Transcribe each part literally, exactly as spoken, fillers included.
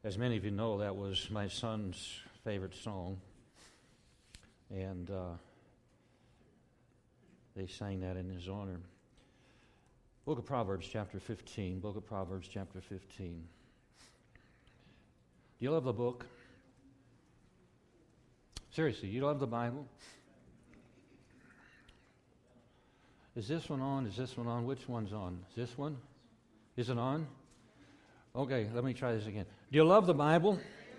As many of you know, that was my son's favorite song, and uh, they sang that in his honor. Book of Proverbs, chapter fifteen. Book of Proverbs, chapter fifteen. Do you love the book? Seriously, you love the Bible? Is this one on? Is this one on? Which one's on? Is this one? Is it on? Okay, let me try this again. Do you love the Bible?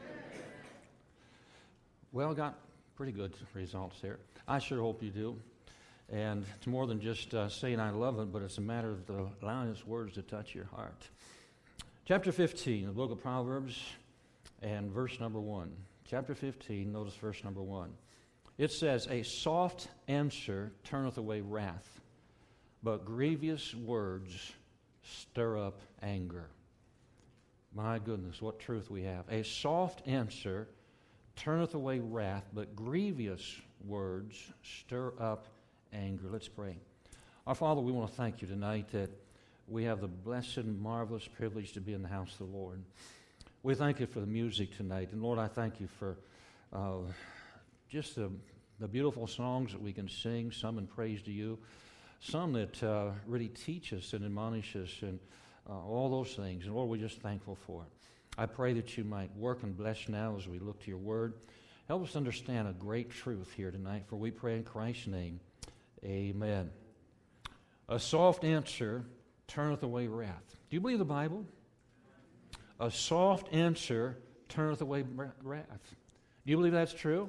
Well, got pretty good results there. I sure hope you do. And it's more than just uh, saying I love it, but it's a matter of the, allowing His words to touch your heart. Chapter fifteen, the book of Proverbs, and verse number one. Chapter fifteen, notice verse number one. It says, "A soft answer turneth away wrath, but grievous words stir up anger." My goodness, what truth we have. A soft answer turneth away wrath, but grievous words stir up anger. Let's pray. Our Father, we want to thank you tonight that we have the blessed and marvelous privilege to be in the house of the Lord. We thank you for the music tonight. And Lord, I thank you for uh, just the, the beautiful songs that we can sing, some in praise to you, some that uh, really teach us and admonish us and uh, all those things. And Lord, we're just thankful for it. I pray that you might work and bless now as we look to your word. Help us understand a great truth here tonight, for we pray in Christ's name. Amen. A soft answer turneth away wrath. Do you believe the Bible? A soft answer turneth away wrath. Do you believe that's true?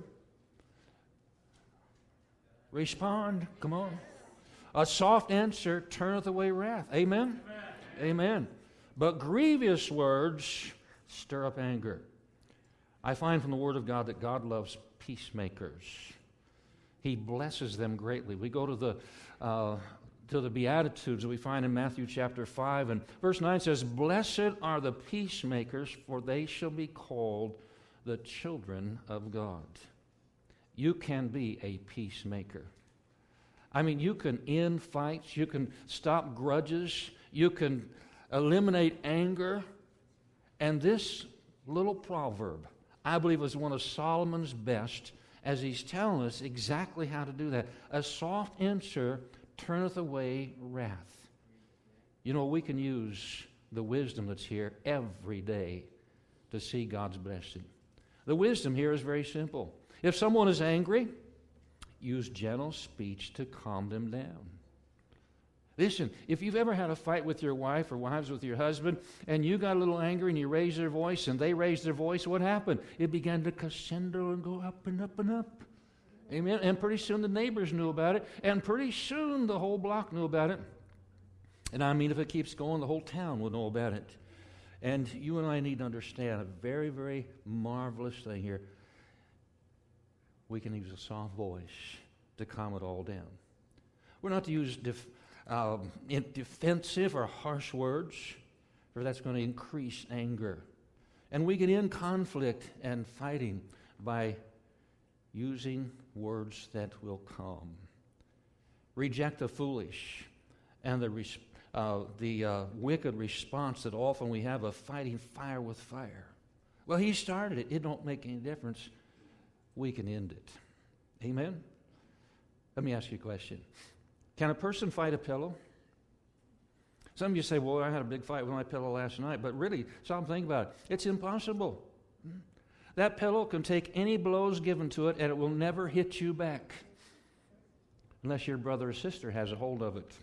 Respond. Come on. A soft answer turneth away wrath. Amen? Amen. Amen. But grievous words stir up anger. I find from the Word of God that God loves peacemakers. He blesses them greatly. We go to the uh, to the Beatitudes that we find in Matthew chapter five, and verse nine says, "Blessed are the peacemakers, for they shall be called the children of God." You can be a peacemaker. I mean, you can end fights, you can stop grudges, you can eliminate anger. And this little proverb, I believe, is one of Solomon's best, as he's telling us exactly how to do that. A soft answer turneth away wrath. You know, we can use the wisdom that's here every day to see God's blessing. The wisdom here is very simple. If someone is angry, use gentle speech to calm them down. Listen, if you've ever had a fight with your wife or wives with your husband, and you got a little angry and you raised their voice and they raised their voice, what happened? It began to crescendo and go up and up and up. Amen? And pretty soon the neighbors knew about it, and pretty soon the whole block knew about it. And I mean, if it keeps going, the whole town will know about it. And you and I need to understand a very, very marvelous thing here. We can use a soft voice to calm it all down. We're not to use def- um, defensive or harsh words, for that's going to increase anger. And we can end conflict and fighting by using words that will calm. Reject the foolish and the res- uh, the uh, wicked response that often we have of fighting fire with fire. Well, he started it. It don't make any difference. We can end it. Amen? Let me ask you a question. Can a person fight a pillow? Some of you say, well, I had a big fight with my pillow last night. But really, stop and think about it. It's impossible. That pillow can take any blows given to it, and it will never hit you back. Unless your brother or sister has a hold of it.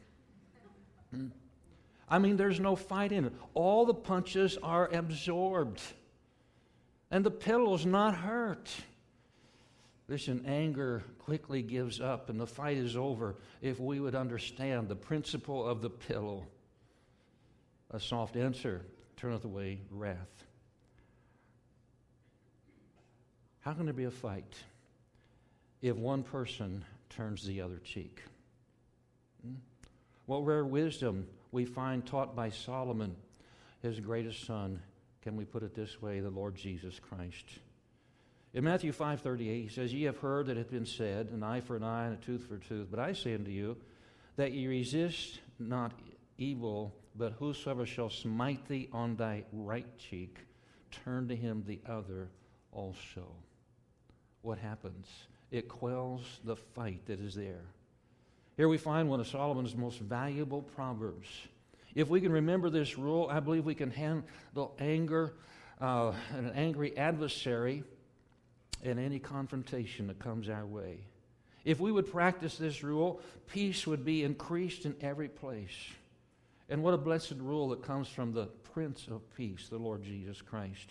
I mean, there's no fight in it. All the punches are absorbed. And the pillow's not hurt. Listen, anger quickly gives up and the fight is over if we would understand the principle of the pillow. A soft answer turneth away wrath. How can there be a fight if one person turns the other cheek? Hmm? What rare wisdom we find taught by Solomon, his greatest son. Can we put it this way? The Lord Jesus Christ. In Matthew five thirty-eight, he says, "Ye have heard that it hath been said, an eye for an eye and a tooth for a tooth. But I say unto you, that ye resist not evil, but whosoever shall smite thee on thy right cheek, turn to him the other also. What happens? It quells the fight that is there. Here we find one of Solomon's most valuable proverbs. If we can remember this rule, I believe we can handle anger uh, and an angry adversary in any confrontation that comes our way. If we would practice this rule, peace would be increased in every place. And what a blessed rule that comes from the Prince of Peace, the Lord Jesus Christ.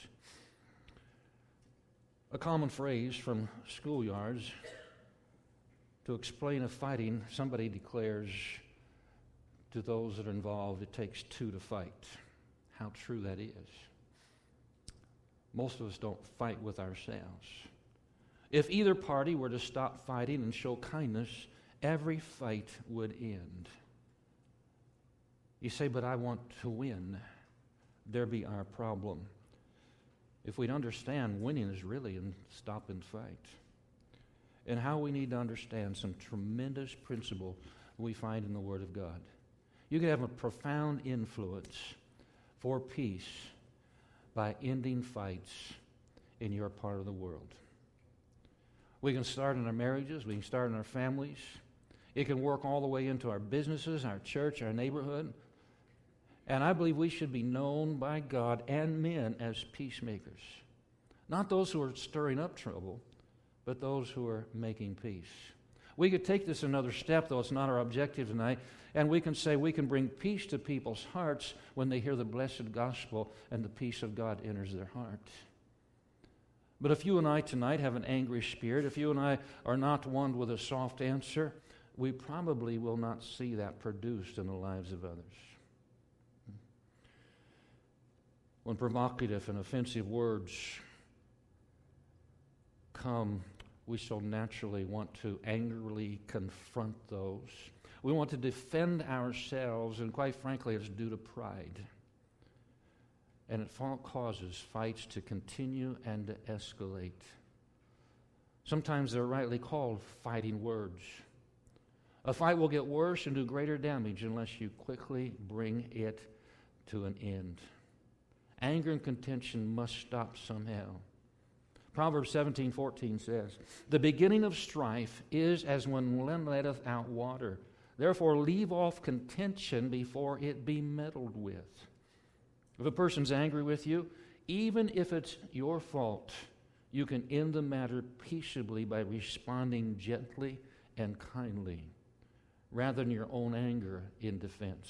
A common phrase from schoolyards to explain a fighting, somebody declares to those that are involved, it takes two to fight. How true that is. Most of us don't fight with ourselves. If either party were to stop fighting and show kindness, every fight would end. You say, but I want to win. There be our problem. If we'd understand, winning is really in stop and fight. And how we need to understand some tremendous principle we find in the Word of God. You can have a profound influence for peace by ending fights in your part of the world. We can start in our marriages. We can start in our families. It can work all the way into our businesses, our church, our neighborhood. And I believe we should be known by God and men as peacemakers. Not those who are stirring up trouble, but those who are making peace. We could take this another step, though it's not our objective tonight, and we can say we can bring peace to people's hearts when they hear the blessed gospel and the peace of God enters their heart. But if you and I tonight have an angry spirit, if you and I are not one with a soft answer, we probably will not see that produced in the lives of others. When provocative and offensive words come, we shall naturally want to angrily confront those. We want to defend ourselves, and quite frankly, it's due to pride. And it causes fights to continue and to escalate. Sometimes they're rightly called fighting words. A fight will get worse and do greater damage unless you quickly bring it to an end. Anger and contention must stop somehow. Proverbs seventeen fourteen says, "The beginning of strife is as when one letteth out water. Therefore leave off contention before it be meddled with." If a person's angry with you, even if it's your fault, you can end the matter peaceably by responding gently and kindly, rather than your own anger in defense.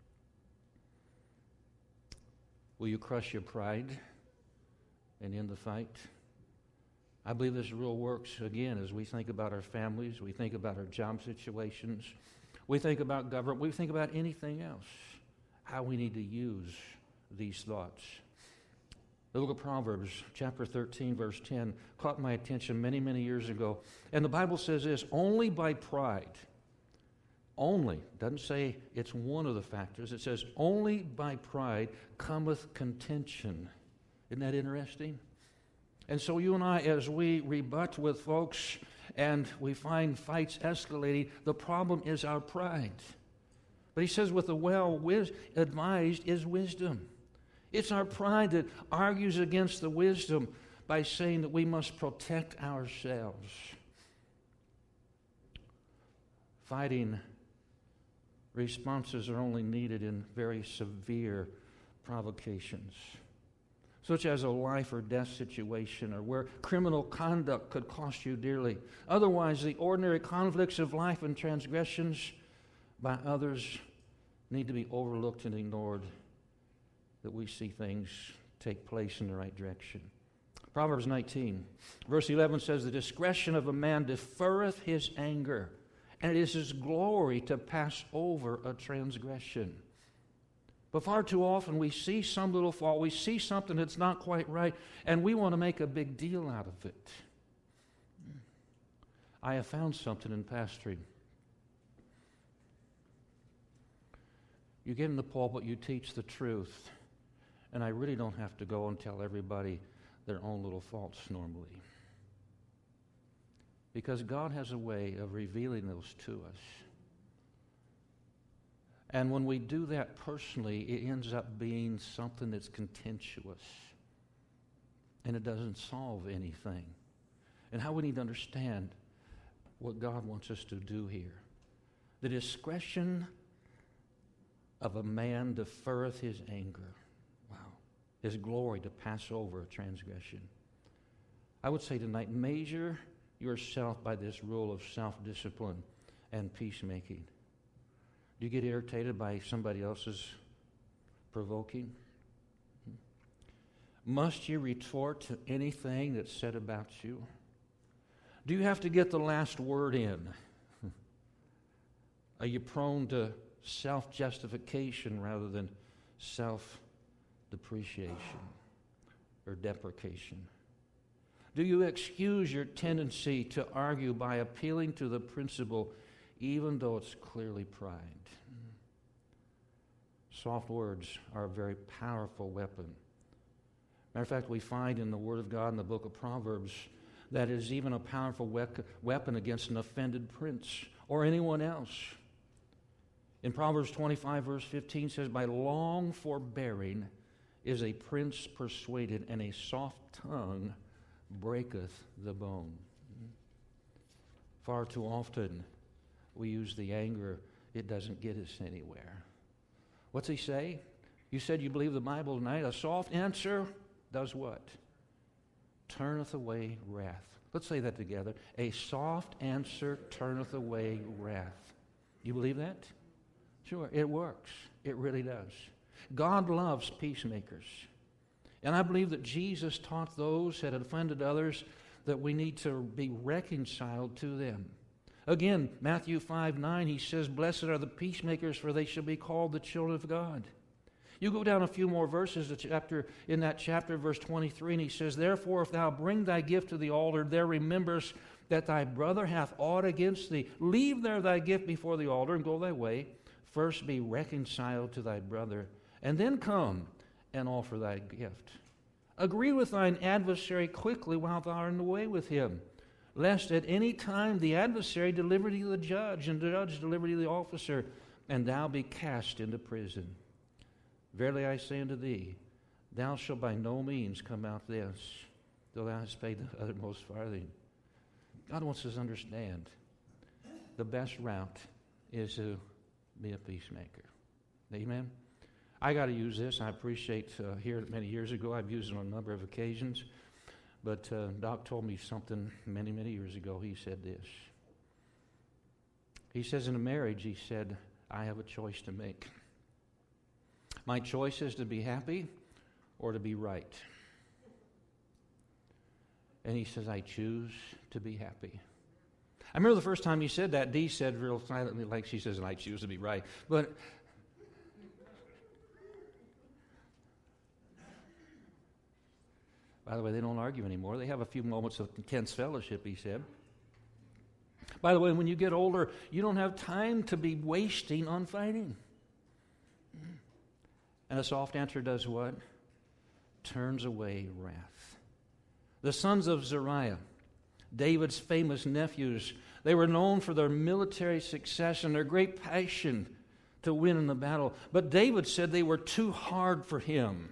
Will you crush your pride and end the fight? I believe this rule works, again, as we think about our families, we think about our job situations, we think about government, we think about anything else, how we need to use these thoughts. The book of Proverbs, chapter thirteen, verse ten, caught my attention many, many years ago. And the Bible says this, only by pride, only, doesn't say it's one of the factors, it says only by pride cometh contention. Isn't that interesting? And so you and I, as we rebut with folks and we find fights escalating, the problem is our pride. But he says with the well-advised is wisdom. It's our pride that argues against the wisdom by saying that we must protect ourselves. Fighting responses are only needed in very severe provocations, such as a life or death situation, or where criminal conduct could cost you dearly. Otherwise, the ordinary conflicts of life and transgressions by others need to be overlooked and ignored, that we see things take place in the right direction. Proverbs nineteen, verse eleven says, "The discretion of a man deferreth his anger, and it is his glory to pass over a transgression." But far too often we see some little fault, we see something that's not quite right, and we want to make a big deal out of it. I have found something in pastoring. You get in the pulpit, you teach the truth, and I really don't have to go and tell everybody their own little faults normally. Because God has a way of revealing those to us. And when we do that personally, it ends up being something that's contentious. and it doesn't solve anything. And how we need to understand what God wants us to do here. The discretion of a man deferreth his anger. Wow. His glory to pass over a transgression. I would say tonight, measure yourself by this rule of self-discipline and peacemaking. Do you get irritated by somebody else's provoking? Must you retort to anything that's said about you? Do you have to get the last word in? Are you prone to self-justification rather than self-depreciation or deprecation? Do you excuse your tendency to argue by appealing to the principle even though it's clearly pride? Soft words are a very powerful weapon. Matter of fact, we find in the Word of God in the book of Proverbs that is even a powerful wec- weapon against an offended prince or anyone else. In Proverbs twenty-five, verse fifteen says, by long forbearing is a prince persuaded, and a soft tongue breaketh the bone. Far too often we use the anger. It doesn't get us anywhere. What's he say? You said you believe the Bible tonight. A soft answer does what? Turneth away wrath. Let's say that together. A soft answer turneth away wrath. You believe that? Sure, it works. It really does. God loves peacemakers. And I believe that Jesus taught those that had offended others that we need to be reconciled to them. Again, Matthew five nine, he says, blessed are the peacemakers, for they shall be called the children of God. You go down a few more verses, the chapter in that chapter, verse twenty-three, and he says, therefore, if thou bring thy gift to the altar, there rememberest that thy brother hath aught against thee. Leave there thy gift before the altar, and go thy way. First be reconciled to thy brother, and then come and offer thy gift. Agree with thine adversary quickly while thou art in the way with him, lest at any time the adversary deliver thee to the judge, and the judge deliver thee to the officer, and thou be cast into prison. Verily I say unto thee, thou shalt by no means come out thence, though thou hast paid the uttermost farthing. God wants us to understand the best route is to be a peacemaker. Amen? I got to use this. I appreciate uh, here many years ago, I've used it on a number of occasions. But uh, Doc told me something many, many years ago. He said this. He says in a marriage, he said, I have a choice to make. My choice is to be happy or to be right. And he says, I choose to be happy. I remember the first time he said that, Dee said real silently, like she says, and I choose to be right. But by the way, they don't argue anymore. They have a few moments of intense fellowship, he said. By the way, when you get older, you don't have time to be wasting on fighting. And a soft answer does what? Turns away wrath. The sons of Zeruiah, David's famous nephews, they were known for their military success and their great passion to win in the battle. But David said they were too hard for him.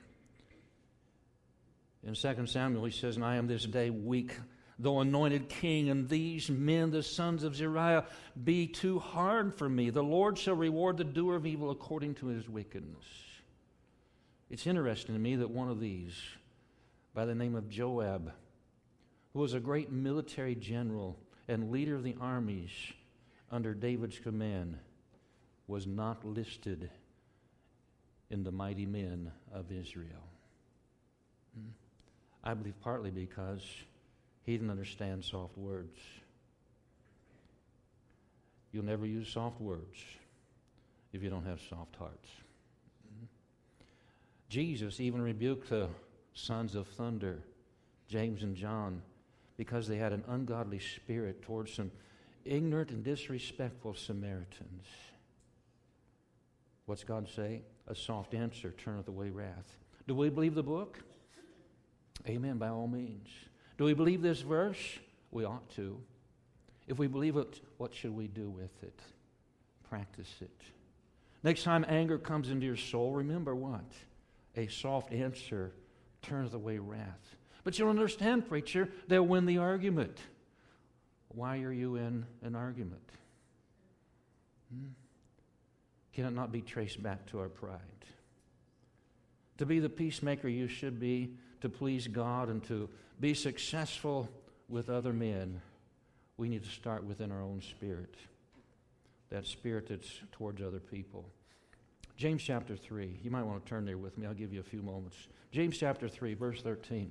In Second Samuel, he says, and I am this day weak, though anointed king, and these men, the sons of Zeruiah, be too hard for me. The Lord shall reward the doer of evil according to his wickedness. It's interesting to me that one of these, by the name of Joab, who was a great military general and leader of the armies under David's command, was not listed in the mighty men of Israel. I believe partly because he didn't understand soft words. You'll never use soft words if you don't have soft hearts. Jesus even rebuked the sons of thunder, James and John, because they had an ungodly spirit towards some ignorant and disrespectful Samaritans. What's God say? A soft answer turneth away wrath. Do we believe the book? Amen, by all means. Do we believe this verse? We ought to. If we believe it, what should we do with it? Practice it. Next time anger comes into your soul, remember what? A soft answer turneth away wrath. But you'll understand, preacher, they'll win the argument. Why are you in an argument? Hmm? Can it not be traced back to our pride? To be the peacemaker you should be, to please God and to be successful with other men, we need to start within our own spirit. That spirit that's towards other people. James chapter three. You might want to turn there with me. I'll give you a few moments. James chapter three, verse thirteen.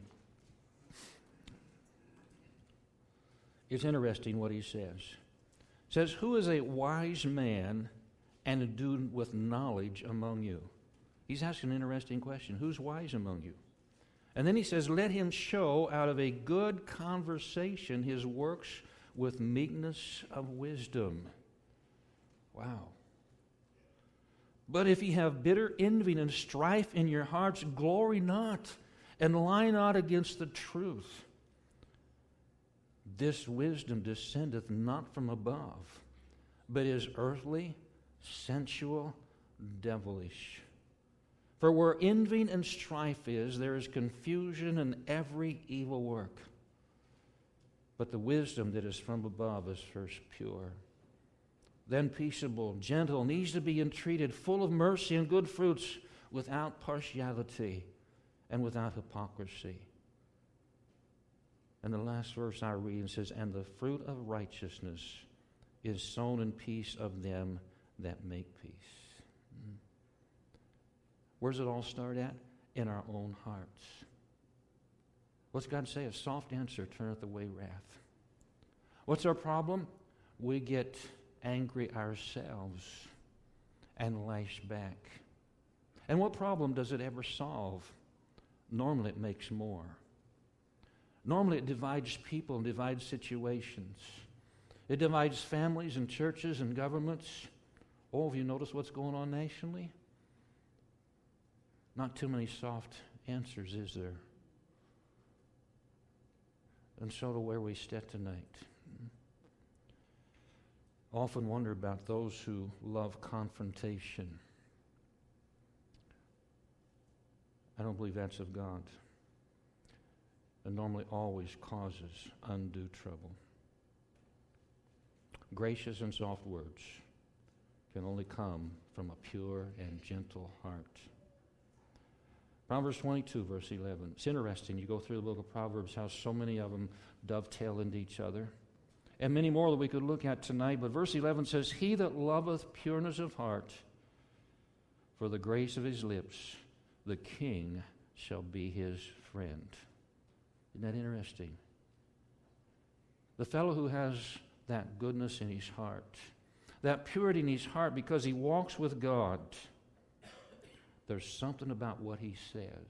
It's interesting what he says. It says, who is a wise man and endued with knowledge among you? He's asking an interesting question. Who's wise among you? And then he says, let him show out of a good conversation his works with meekness of wisdom. Wow. But if ye have bitter envy and strife in your hearts, glory not, and lie not against the truth. This wisdom descendeth not from above, but is earthly, sensual, devilish. For where envy and strife is, there is confusion and every evil work. But the wisdom that is from above is first pure, then peaceable, gentle, and easy to be entreated, full of mercy and good fruits, without partiality and without hypocrisy. And the last verse I read says, and the fruit of righteousness is sown in peace of them that make peace. Mm. Where does it all start at? In our own hearts. What's God say? A soft answer turneth away wrath. What's our problem? We get angry ourselves and lash back. And what problem does it ever solve? Normally it makes more. Normally it divides people and divides situations. It divides families and churches and governments. Oh, have you noticed what's going on nationally? Not too many soft answers, is there? And so to where we sit tonight. I often wonder about those who love confrontation. I don't believe that's of God. It normally always causes undue trouble. Gracious and soft words can only come from a pure and gentle heart. Proverbs twenty-two, verse eleven. It's interesting. You go through the book of Proverbs, how so many of them dovetail into each other. And many more that we could look at tonight. But verse eleven says, he that loveth pureness of heart, for the grace of his lips, the king shall be his friend. Isn't that interesting? The fellow who has that goodness in his heart, that purity in his heart because he walks with God, there's something about what he says.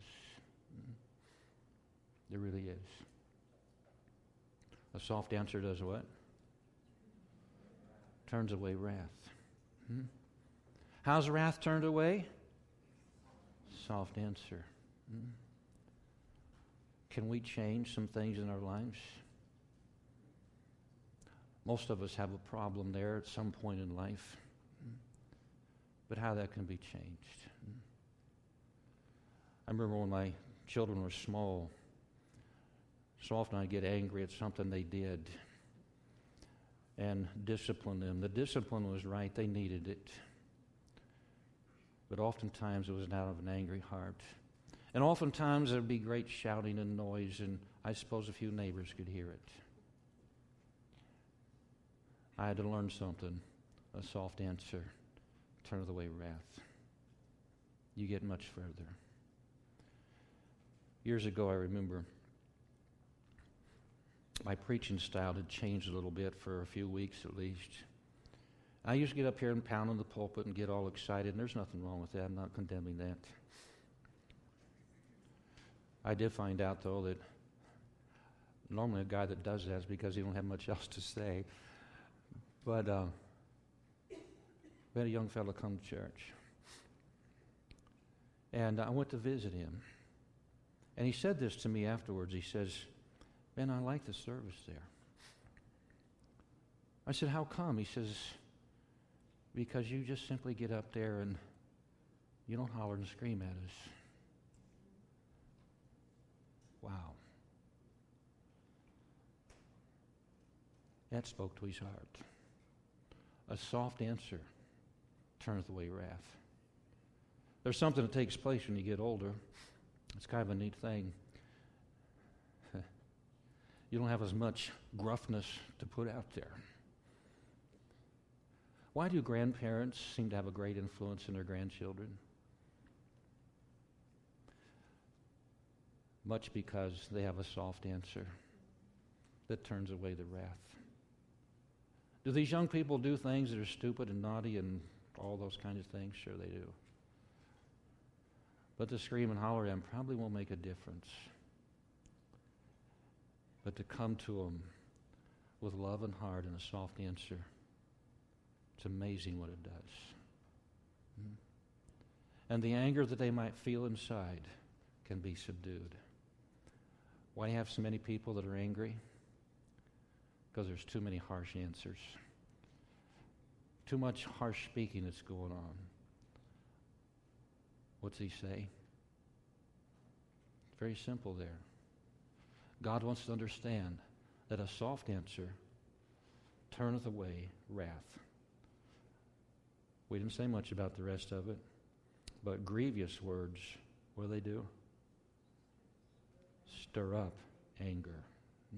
There really is. A soft answer does what? Turns away wrath. Hmm? How's wrath turned away? Soft answer. Hmm? Can we change some things in our lives? Most of us have a problem there at some point in life. But how that can be changed. I remember when my children were small, so often I'd get angry at something they did and discipline them. The discipline was right. They needed it. But oftentimes it was out of an angry heart. And oftentimes there would be great shouting and noise, and I suppose a few neighbors could hear it. I had to learn something. A soft answer turneth away wrath. You get much further. Years ago, I remember my preaching style had changed a little bit for a few weeks at least. I used to get up here and pound on the pulpit and get all excited, and there's nothing wrong with that. I'm not condemning that. I did find out, though, that normally a guy that does that is because he don't have much else to say. But uh, we had a young fellow come to church, and I went to visit him. And he said this to me afterwards. He says, "Man, I like the service there." I said, "How come?" He says, "Because you just simply get up there and you don't holler and scream at us." Wow. That spoke to his heart. A soft answer turneth away wrath. There's something that takes place when you get older. It's kind of a neat thing. You don't have as much gruffness to put out there. Why do grandparents seem to have a great influence in their grandchildren? Much because they have a soft answer that turns away the wrath. Do these young people do things that are stupid and naughty and all those kinds of things? Sure they do. But to scream and holler at them probably won't make a difference. But to come to them with love and heart and a soft answer, it's amazing what it does. And the anger that they might feel inside can be subdued. Why do you have so many people that are angry? Because there's too many harsh answers. Too much harsh speaking that's going on. What's he say? It's very simple there. God wants to understand that a soft answer turneth away wrath. We didn't say much about the rest of it, but grievous words, what do they do? Stir up anger. Hmm?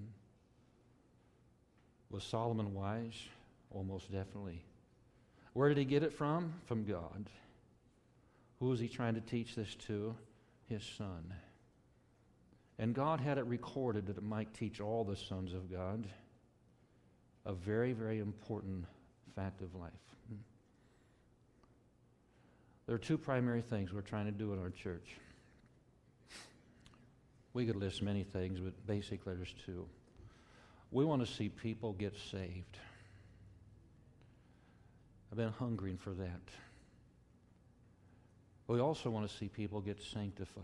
Was Solomon wise? Almost definitely. Where did he get it from? From God. Who was he trying to teach this to? His son. And God had it recorded that it might teach all the sons of God a very, very important fact of life. There are two primary things we're trying to do in our church. We could list many things, but basically there's two. We want to see people get saved. I've been hungering for that. We also want to see people get sanctified.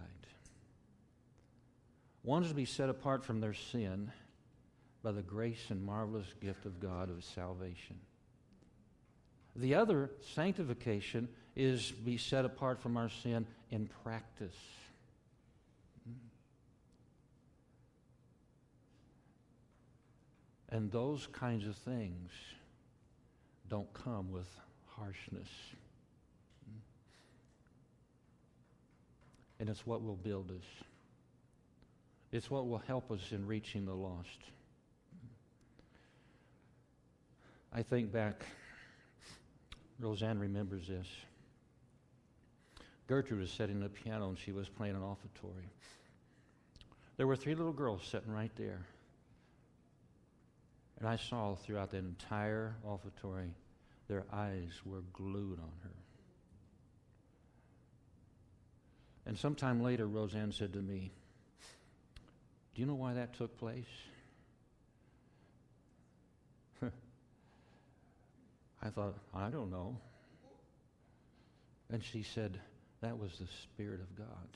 One is to be set apart from their sin by the grace and marvelous gift of God of salvation. The other, sanctification, is be set apart from our sin in practice. And those kinds of things don't come with harshness. And it's what will build us. It's what will help us in reaching the lost. I think back, Roseanne remembers this. Gertrude was sitting at the piano and she was playing an offertory. There were three little girls sitting right there. And I saw throughout that entire offertory, their eyes were glued on her. And sometime later, Roseanne said to me, "Do you know why that took place?" I thought, I don't know. And she said, that was the Spirit of God.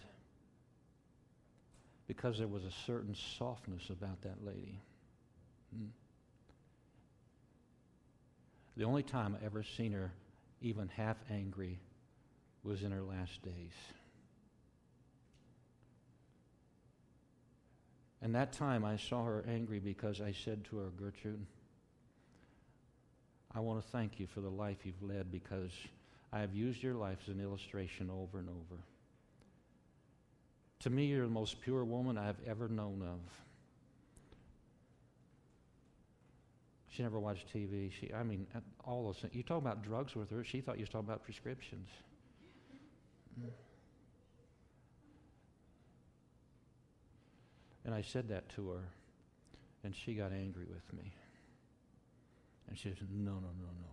Because there was a certain softness about that lady. Hmm. The only time I ever seen her even half angry was in her last days. And that time I saw her angry because I said to her, "Gertrude, I want to thank you for the life you've led because I have used your life as an illustration over and over. To me, you're the most pure woman I've ever known of." She never watched T V. She, I mean, all those things. You talk about drugs with her, she thought you was talking about prescriptions. Mm. And I said that to her, and she got angry with me. And she said, no, no, no, no.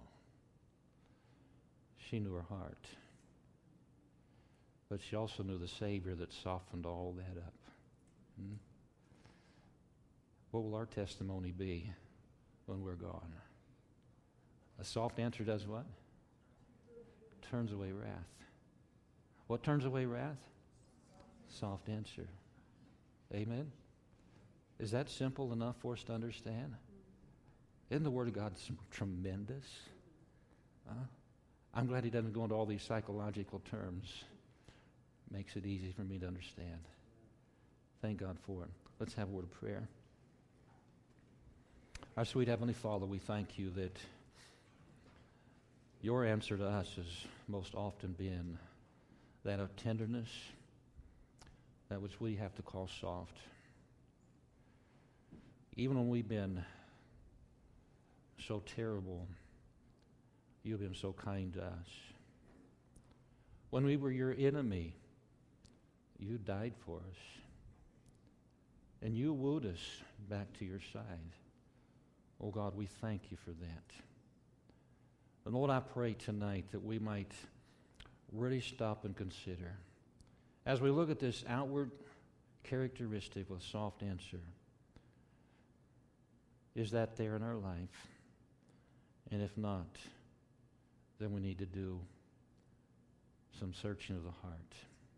She knew her heart. But she also knew the Savior that softened all that up. Hmm? What will our testimony be when we're gone? A soft answer does what? Turns away wrath. What turns away wrath? Soft answer. Amen? Is that simple enough for us to understand? Isn't the Word of God tremendous? Huh? I'm glad he doesn't go into all these psychological terms. Makes it easy for me to understand. Thank God for it. Let's have a word of prayer. Our sweet Heavenly Father, we thank you that your answer to us has most often been that of tenderness, that which we have to call soft. Even when we've been so terrible, you've been so kind to us. When we were your enemy, you died for us. And you wooed us back to your side. Oh God, we thank you for that. And Lord, I pray tonight that we might really stop and consider, as we look at this outward characteristic of a soft answer, is that there in our life? And if not, then we need to do some searching of the heart.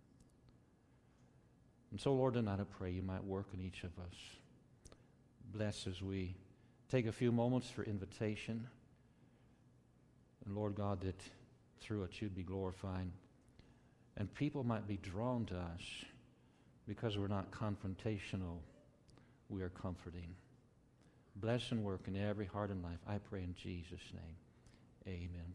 And so, Lord, tonight I pray you might work in each of us. Bless as we take a few moments for invitation. And Lord God, that through it you'd be glorified. And people might be drawn to us because we're not confrontational, we are comforting. Bless and work in every heart and life. I pray in Jesus' name. Amen.